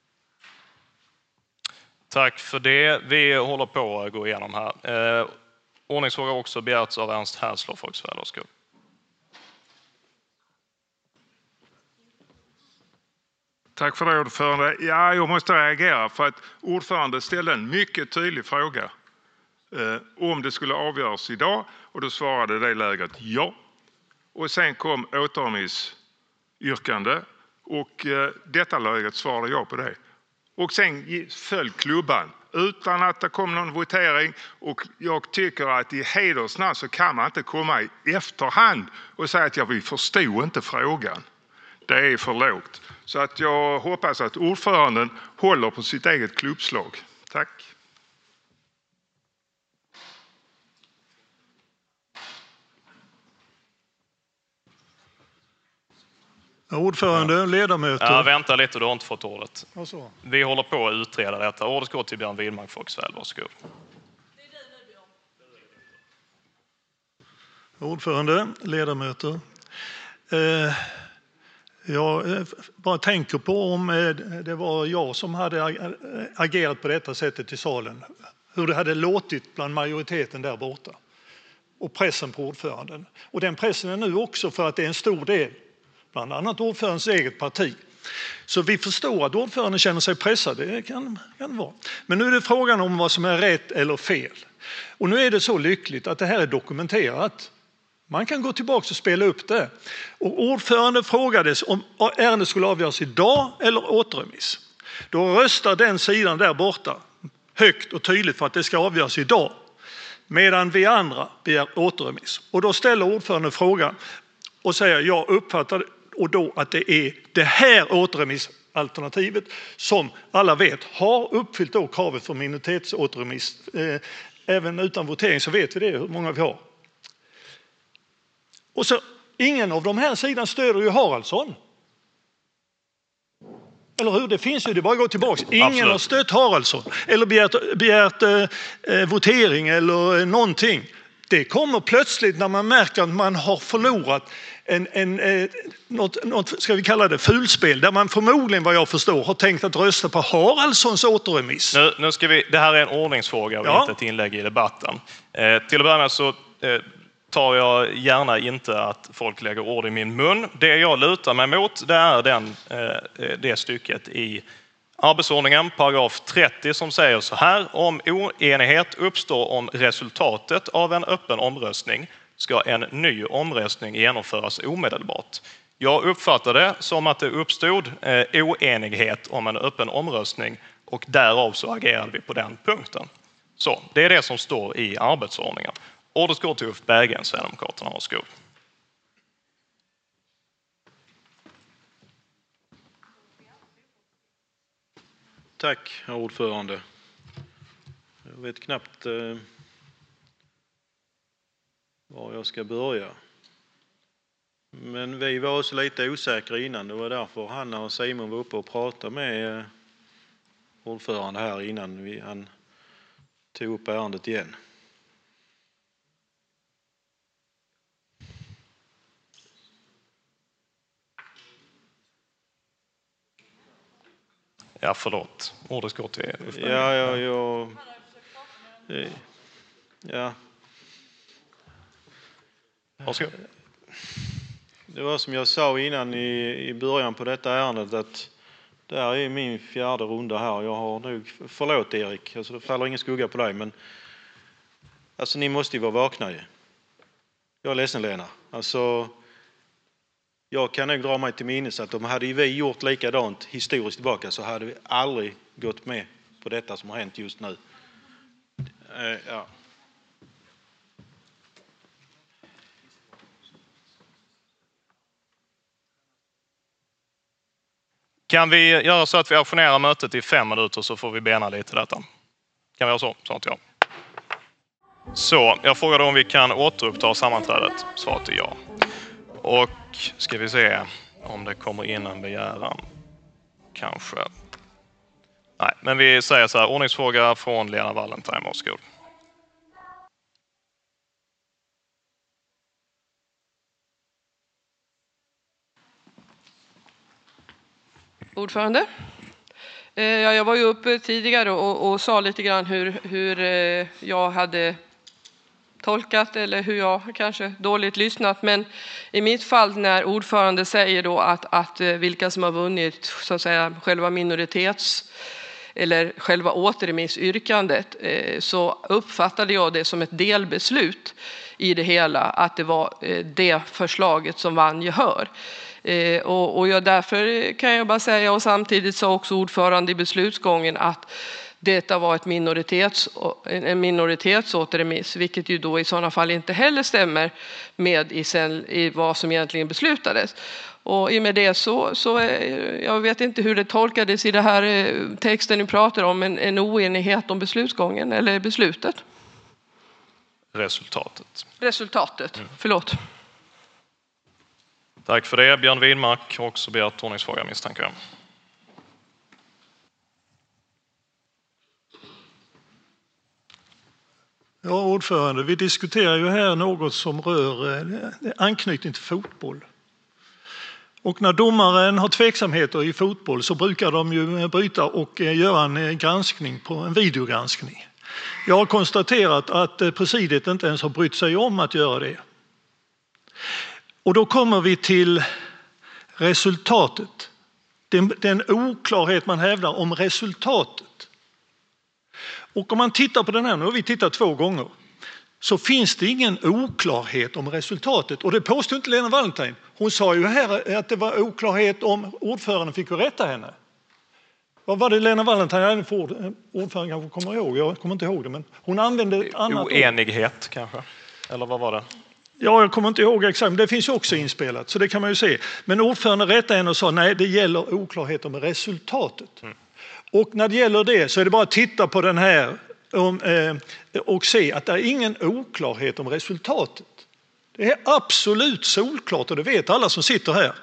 Tack för det. Vi håller på att gå igenom här. Eh, ordningsfråga också begärts av Ernst Härsler, Folkets Väl. Varsågod. Tack för det, ordförande. Ja, jag måste reagera för att ordförande ställde en mycket tydlig fråga eh, om det skulle avgöras idag, och då svarade det läget ja. Och sen kom återremissyrkande och eh, detta läget svarade jag på det. Och sen föll klubban utan att det kom någon votering, och jag tycker att i hedersnamn så kan man inte komma i efterhand och säga att ja, vi förstod inte frågan. Det är för lågt. Så att jag hoppas att ordföranden håller på sitt eget klubbslag. Tack. Ordförande, ledamöter. Ja, vänta lite, du har inte fått ordet. Så. Vi håller på att utreda detta. Ordet går till Björn Widmark, Folkets Väl. Varsågod. Ordförande, ledamöter. Eh, jag bara tänker på om det var jag som hade agerat på detta sättet i salen. Hur det hade låtit bland majoriteten där borta. Och pressen på ordföranden. Och den pressen är nu också för att det är en stor del. Bland annat ordförandens eget parti. Så vi förstår att ordföranden känner sig pressad, det kan, kan vara. Men nu är det frågan om vad som är rätt eller fel. Och nu är det så lyckligt att det här är dokumenterat. Man kan gå tillbaka och spela upp det. Och ordföranden frågades om ärendet skulle avgöras idag eller återremiss. Då röstar den sidan där borta högt och tydligt för att det ska avgöras idag. Medan vi andra begär återremiss. Och då ställer ordföranden frågan och säger jag uppfattar och då att det är det här återremissalternativet som alla vet har uppfyllt då kravet för minoritetsåterremiss. Eh, även utan votering så vet vi det hur många vi har. Och så ingen av de här sidan stöder ju Haraldsson. Eller hur? Det finns ju, det bara går tillbaka. Ingen Absolut. har stött Haraldsson eller begärt, begärt eh, votering eller någonting. Det kommer plötsligt när man märker att man har förlorat en, en, eh, något, något, ska vi kalla det, fulspel. Där man förmodligen, vad jag förstår, har tänkt att rösta på Haraldssons återremiss. Nu, nu ska vi, det här är en ordningsfråga och ja. inte ett inlägg i debatten. Eh, till att börja med så eh, tar jag gärna inte att folk lägger ord i min mun. Det jag lutar mig mot det är den, eh, det stycket i arbetsordningen, paragraf trettio, som säger så här: om oenighet uppstår om resultatet av en öppen omröstning ska en ny omröstning genomföras omedelbart. Jag uppfattar det som att det uppstod eh, oenighet om en öppen omröstning och därav så agerade vi på den punkten. Så, det är det som står i arbetsordningen. Ordet går till Ulf Berggren, Sverigedemokraterna. Varsågod. Tack, herr ordförande. Jag vet knappt... Eh, var jag ska börja. Men vi var också lite osäkra innan. Det var därför Hanna och Simon var uppe och pratade med ordförande här innan vi, han tog upp ärendet igen. Ja, förlåt. Ordet går till Ulf. Ja, ja, ja. Ja. Varsågod. Det var som jag sa innan i, i början på detta ärendet att det här är min fjärde runda här. Jag har nog, förlåt Erik, alltså det faller ingen skugga på dig, men alltså ni måste ju vara vakna ju. Jag är ledsen Lena. Alltså, jag kan nog dra mig till minnes att om hade vi gjort likadant historiskt tillbaka så hade vi aldrig gått med på detta som har hänt just nu. Eh, ja. Kan vi göra så att vi auktionerar mötet i fem minuter så får vi bena lite detta? Kan vi göra så? Sa inte jag. Så, jag frågade om vi kan återuppta sammanträdet. Svaret är ja. Och ska vi se om det kommer in en begäran. Kanske. Nej, men vi säger så här. Ordningsfråga från Lena Wallentheim. Varsågod. Ordförande. Eh, ja, jag var ju uppe tidigare och, och sa lite grann hur, hur eh, jag hade tolkat eller hur jag kanske dåligt lyssnat. Men i mitt fall när ordförande säger då att, att vilka som har vunnit så att säga själva minoritets eller själva återremissyrkandet eh, så uppfattade jag det som ett delbeslut i det hela. Att det var eh, det förslaget som vann gehör. Eh, och, och jag, därför kan jag bara säga, och samtidigt sa också ordförande i beslutsgången att detta var ett minoritets, en minoritetsåterremiss, vilket ju då i sådana fall inte heller stämmer med i, sen, i vad som egentligen beslutades. Och i och med det så, så jag vet inte hur det tolkades i det här texten ni pratar om, en, en oenighet om beslutsgången eller beslutet. Resultatet. Resultatet, mm. Förlåt. Tack för det. Björn Widmark har också begärt ordningsfråga, misstänker jag. Ja, ordförande, vi diskuterar ju här något som rör eh, anknytning till fotboll. Och när domaren har tveksamheter i fotboll så brukar de ju bryta och eh, göra en granskning på en videogranskning. Jag har konstaterat att eh, presidiet inte ens har brytt sig om att göra det. Och då kommer vi till resultatet. Den, den oklarhet man hävdar om resultatet. Och om man tittar på den här, nu har vi tittat två gånger, så finns det ingen oklarhet om resultatet. Och det påstår inte Lena Wallentheim. Hon sa ju här att det var oklarhet om ordföranden fick rätta henne. Vad var det Lena Wallentheim för ord? Ordföranden kanske kommer ihåg, jag kommer inte ihåg det, men hon använde ett annat Oenighet ord. Kanske, eller vad var det? Ja, jag kommer inte ihåg exakt, men det finns ju också inspelat, så det kan man ju se. Men ordföranden rättade henne och sa nej, det gäller oklarhet om resultatet. Mm. Och när det gäller det så är det bara att titta på den här och se att det är ingen oklarhet om resultatet. Det är absolut solklart och det vet alla som sitter här.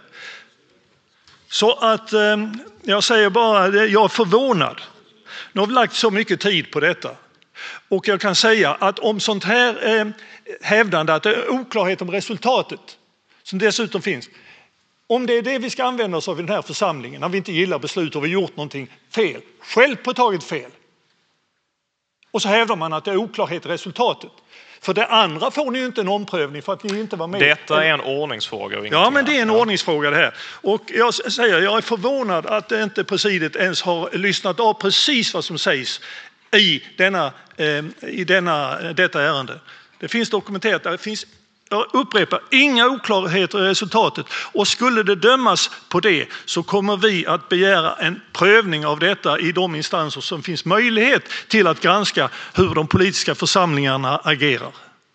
Så att jag säger bara, jag är förvånad. Nu har vi lagt så mycket tid på detta. Och jag kan säga att om sånt här hävdande att det är oklarhet om resultatet som dessutom finns. Om det är det vi ska använda oss av i den här församlingen när vi inte gillar beslut och vi gjort någonting fel, självpåtaget fel. Och så hävdar man att det är oklarhet i resultatet. För det andra får ni ju inte en omprövning för att ni inte var med. Detta är en ordningsfråga. Och ja, men det är en ordningsfråga det här. Och jag säger, jag är förvånad att inte presidiet ens har lyssnat av precis vad som sägs i, denna, i denna, detta ärende. Det finns dokumenterat, det finns, jag upprepar, inga oklarheter i resultatet. Och skulle det dömas på det så kommer vi att begära en prövning av detta i de instanser som finns möjlighet till att granska hur de politiska församlingarna agerar.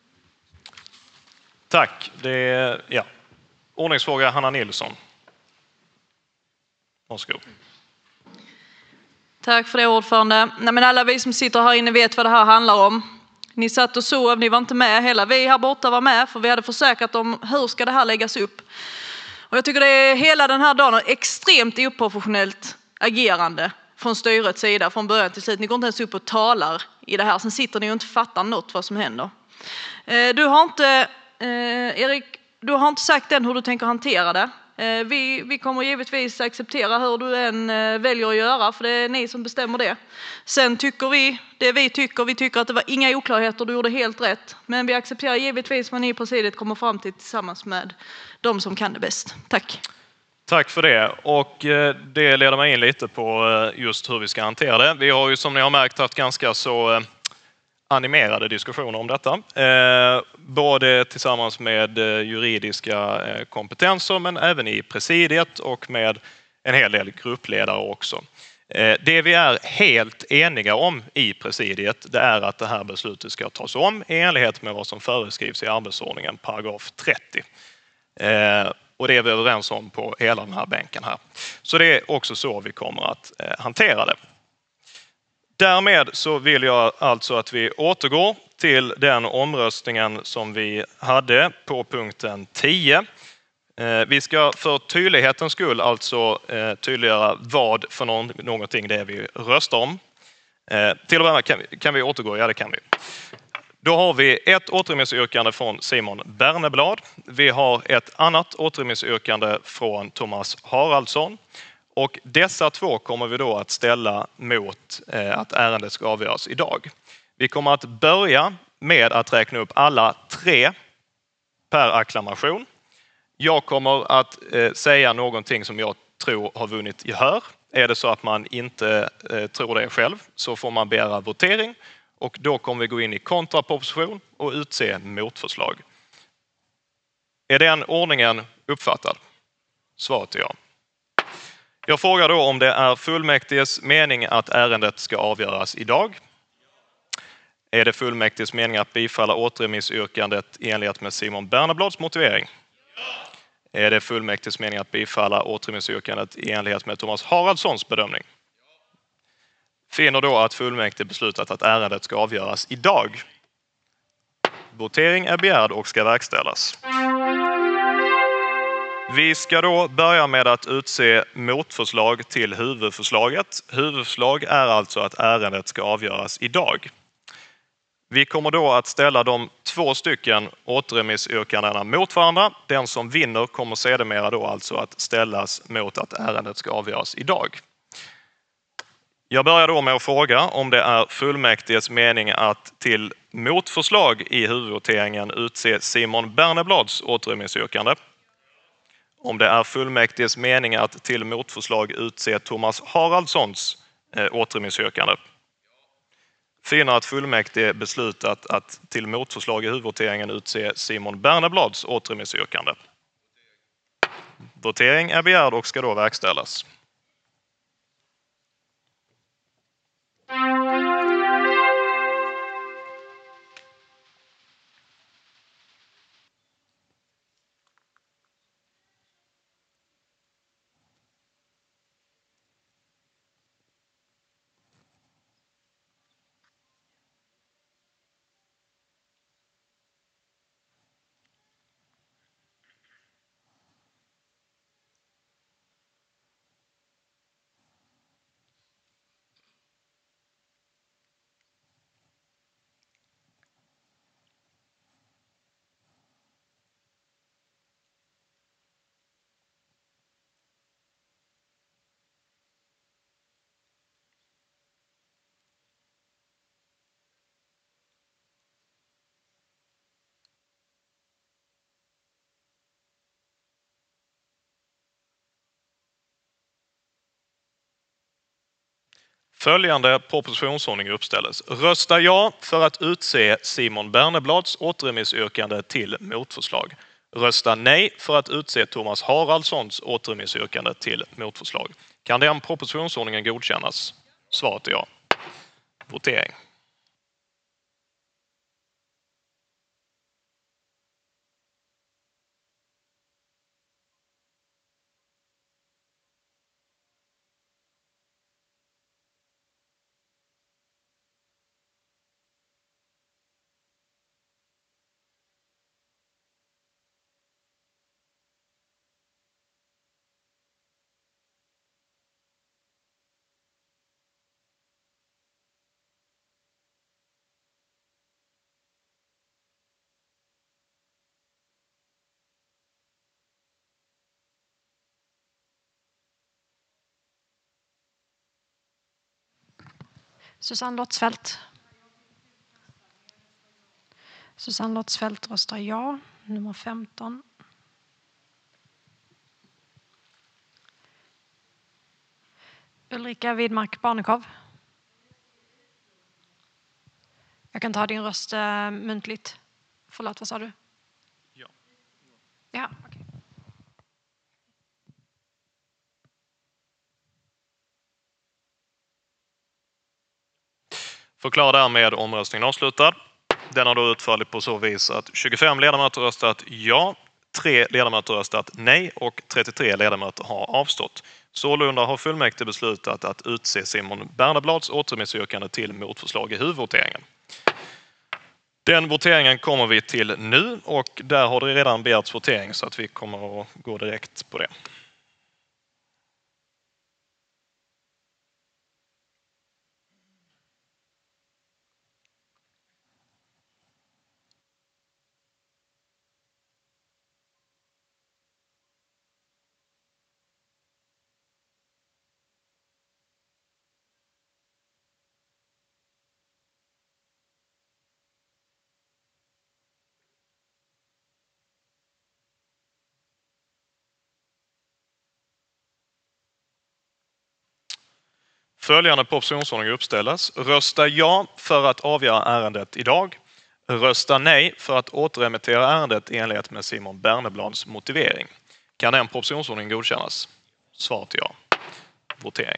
Tack. Det är, ja. Ordningsfråga Hanna Nilsson. Varsågod. Tack för det, ordförande. Nej, men alla vi som sitter här inne vet vad det här handlar om. Ni satt och sov, ni var inte med. Hela vi här borta var med för vi hade försäkrat om hur ska det här läggas upp. Och jag tycker det är hela den här dagen extremt oprofessionellt agerande från styrets sida från början till slut. Ni går inte ens upp och talar i det här. Sen sitter ni och inte fattar något vad som händer. Du har inte, Erik, du har inte sagt än hur du tänker hantera det. Vi, vi kommer givetvis acceptera hur du än väljer att göra för det är ni som bestämmer det. Sen tycker vi, det vi tycker, vi tycker att det var inga oklarheter, du gjorde helt rätt. Men vi accepterar givetvis vad ni i presidiet kommer fram till tillsammans med de som kan det bäst. Tack. Tack för det. Och det leder mig in lite på just hur vi ska hantera det. Vi har ju som ni har märkt haft ganska så animerade diskussioner om detta. Eh, både tillsammans med juridiska kompetenser men även i presidiet och med en hel del gruppledare också. Eh, det vi är helt eniga om i presidiet det är att det här beslutet ska tas om i enlighet med vad som föreskrivs i arbetsordningen paragraf trettio. Eh, och det är vi överens om på hela den här bänken här. Så det är också så vi kommer att eh, hantera det. Därmed så vill jag alltså att vi återgår till den omröstningen som vi hade på punkten tio. Vi ska för tydlighetens skull alltså tydliggöra vad för någonting det är vi röstar om. Till och med kan vi, kan vi återgå? Ja, det kan vi. Då har vi ett återremissyrkande från Simon Berneblad. Vi har ett annat återremissyrkande från Thomas Haraldsson. Och dessa två kommer vi då att ställa mot att ärendet ska avgöras idag. Vi kommer att börja med att räkna upp alla tre per acklamation. Jag kommer att säga någonting som jag tror har vunnit gehör. Är det så att man inte tror det själv så får man begära votering. Och då kommer vi gå in i kontraproposition och utse motförslag. Är den ordningen uppfattad? Svaret är ja. Jag frågar då om det är fullmäktiges mening att ärendet ska avgöras idag. Är det fullmäktiges mening att bifalla återremissyrkandet i enlighet med Simon Berneblads motivering? Ja. Är det fullmäktiges mening att bifalla återremissyrkandet i enlighet med Thomas Haraldssons bedömning? Ja. Finner då att fullmäktige beslutat att ärendet ska avgöras idag. Votering är begärd och ska verkställas. Vi ska då börja med att utse motförslag till huvudförslaget. Huvudförslag är alltså att ärendet ska avgöras idag. Vi kommer då att ställa de två stycken återremissyrkandena mot varandra. Den som vinner kommer sedermera då alltså att ställas mot att ärendet ska avgöras idag. Jag börjar då med att fråga om det är fullmäktiges mening att till motförslag i huvudvoteringen utse Simon Berneblads återremissyrkande. Om det är fullmäktiges mening att till motförslag utse Thomas Haraldssons återremissyrkande. Finner att fullmäktige beslutat att till motförslag i huvudvoteringen utse Simon Berneblads återremissyrkande. Votering är begärd och ska då verkställas. Följande propositionsordning uppställes. Rösta ja för att utse Simon Berneblads återremissyrkande till motförslag. Rösta nej för att utse Thomas Haraldssons återremissyrkande till motförslag. Kan den propositionsordningen godkännas? Svaret är ja. Votering. Susanne Lottsfält. Susanne Lottsfält röstar ja. Nummer femton. Ulrika Widmark Barnekow. Jag kan ta din röst äh, muntligt. Förlåt, vad sa du? Ja. Ja, okej. Förklara därmed omröstningen avslutad. Den har då utfallit på så vis att tjugofem ledamöter röstat ja, tre ledamöter röstat nej och trettiotre ledamöter har avstått. Sålunda har fullmäktige beslutat att utse Simon Berneblads återremissyrkande till motförslag i huvudvoteringen. Den voteringen kommer vi till nu och där har det redan begärts votering så att vi kommer att gå direkt på det. Följande propositionsordning uppställas. Rösta ja för att avgöra ärendet idag. Rösta nej för att återremittera ärendet i enlighet med Simon Berneblads motivering. Kan den propositionsordningen godkännas? Svaret är ja. Votering.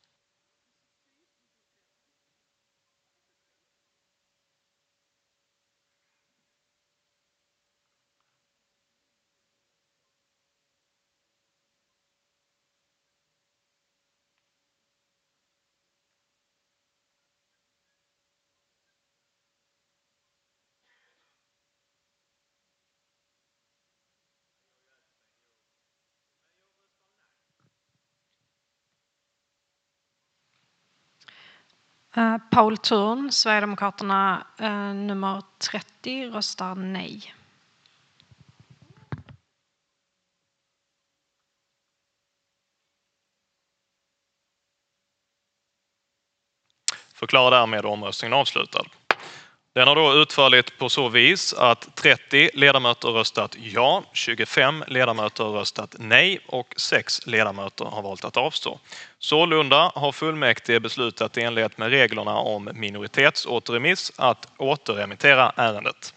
Uh, Paul Thurn, Sverigedemokraterna, uh, nummer trettio, röstar nej. Förklara därmed omröstningen avslutad. Den har då utfallit på så vis att trettio ledamöter röstat ja, tjugofem ledamöter röstat nej och sex ledamöter har valt att avstå. Sålunda har fullmäktige beslutat i enlighet med reglerna om minoritetsåterremiss att återremittera ärendet.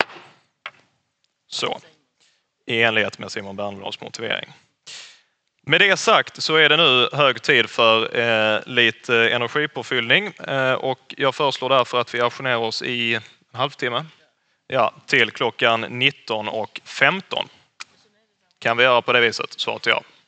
Så, i enlighet med Simon Berneblads motivering. Med det sagt så är det nu hög tid för eh, lite energipåfyllning eh, och jag föreslår därför att vi ajournerar oss i en halvtimme ja, till klockan nitton och femton. Kan vi göra på det viset? Svaret ja.